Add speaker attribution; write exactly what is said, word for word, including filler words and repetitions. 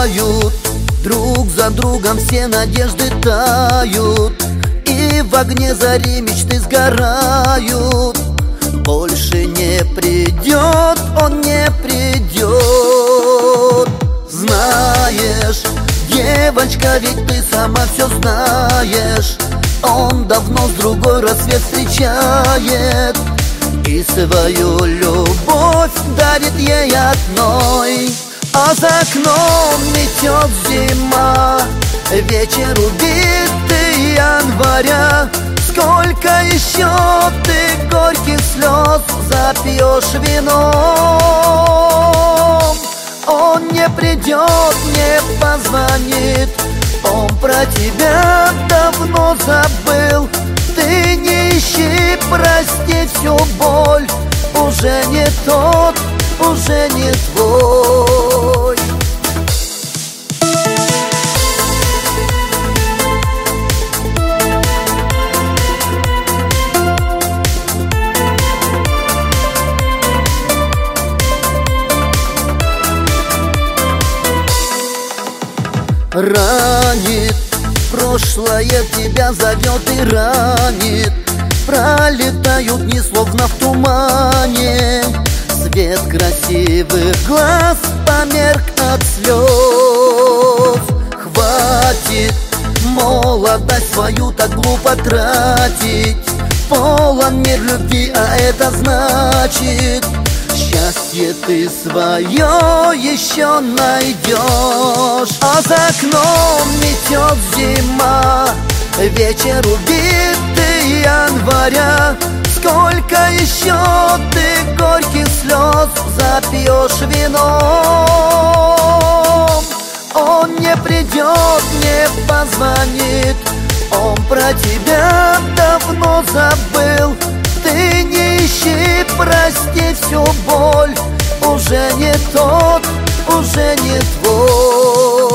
Speaker 1: улетают, друг за другом все надежды тают, и в огне зари мечты сгорают. Больше не придет, он не придет. Знаешь, девочка, ведь ты сама все знаешь, он давно с другой рассвет встречает и свою любовь дарит ей одной. А за окном метет зима, вечер убитый января. Сколько еще ты горьких слез запьешь вином? Он не придет, не позвонит, он про тебя давно забыл. Ты не ищи простить всю боль, уже не тот, уже не твой. Ранит, прошлое тебя зовет и ранит. Пролетают дни словно в тумане, свет красивых глаз померк от слез. Хватит молодость свою так глупо тратить, полон мир любви, а это значит счастье ты свое еще найдешь. А за окном метет зима, вечер убитый января. Сколько еще ты горьких слез запьешь вином? Он не придет, не позвонит, он про тебя давно забыл. Ты не ищи простить всю боль, уже не тот, уже не твой.